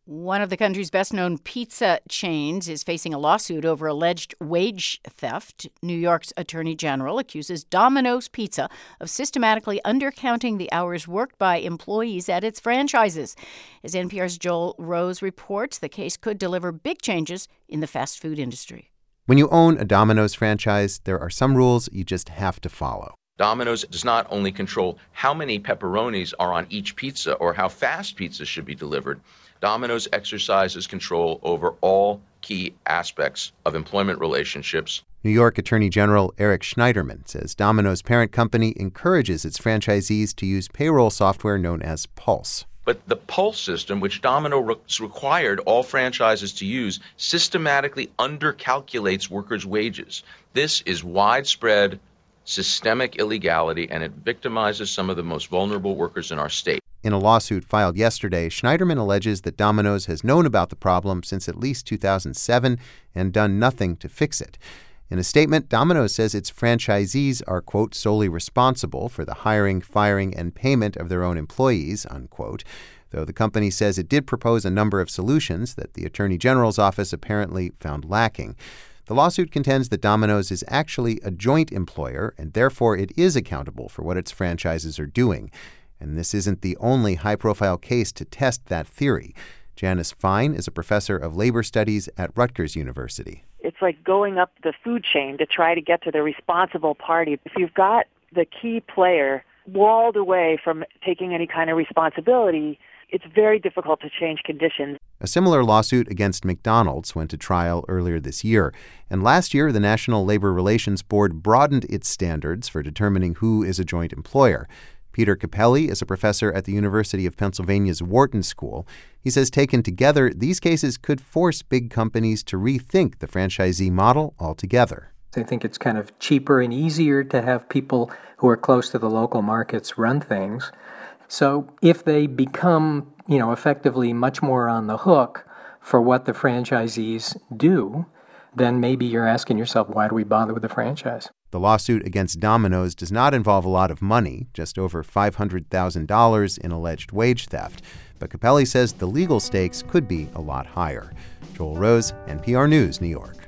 One of the country's best-known pizza chains is facing a lawsuit over alleged wage theft. New York's Attorney General accuses Domino's Pizza of systematically undercounting the hours worked by employees at its franchises. As NPR's Joel Rose reports, the case could deliver big changes in the fast food industry. When you own a Domino's franchise, there are some rules you just have to follow. Domino's does not only control how many pepperonis are on each pizza or how fast pizzas should be delivered. Domino's exercises control over all key aspects of employment relationships. New York Attorney General Eric Schneiderman says Domino's parent company encourages its franchisees to use payroll software known as Pulse. But the Pulse system, which Domino's required all franchises to use, systematically undercalculates workers' wages. This is widespread systemic illegality, and it victimizes some of the most vulnerable workers in our state. In a lawsuit filed yesterday, Schneiderman alleges that Domino's has known about the problem since at least 2007 and done nothing to fix it. In a statement, Domino's says its franchisees are, quote, solely responsible for the hiring, firing, and payment of their own employees, unquote, though the company says it did propose a number of solutions that the Attorney General's office apparently found lacking. The lawsuit contends that Domino's is actually a joint employer, and therefore it is accountable for what its franchises are doing. And this isn't the only high-profile case to test that theory. Janice Fine is a professor of labor studies at Rutgers University. It's like going up the food chain to try to get to the responsible party. If you've got the key player walled away from taking any kind of responsibility, it's very difficult to change conditions. A similar lawsuit against McDonald's went to trial earlier this year. And last year, the National Labor Relations Board broadened its standards for determining who is a joint employer. Peter Capelli is a professor at the University of Pennsylvania's Wharton School. He says taken together, these cases could force big companies to rethink the franchisee model altogether. I think it's kind of cheaper and easier to have people who are close to the local markets run things. So if they become, effectively much more on the hook for what the franchisees do, then maybe you're asking yourself, why do we bother with the franchise? The lawsuit against Domino's does not involve a lot of money, just over $500,000 in alleged wage theft. But Capelli says the legal stakes could be a lot higher. Joel Rose, NPR News, New York.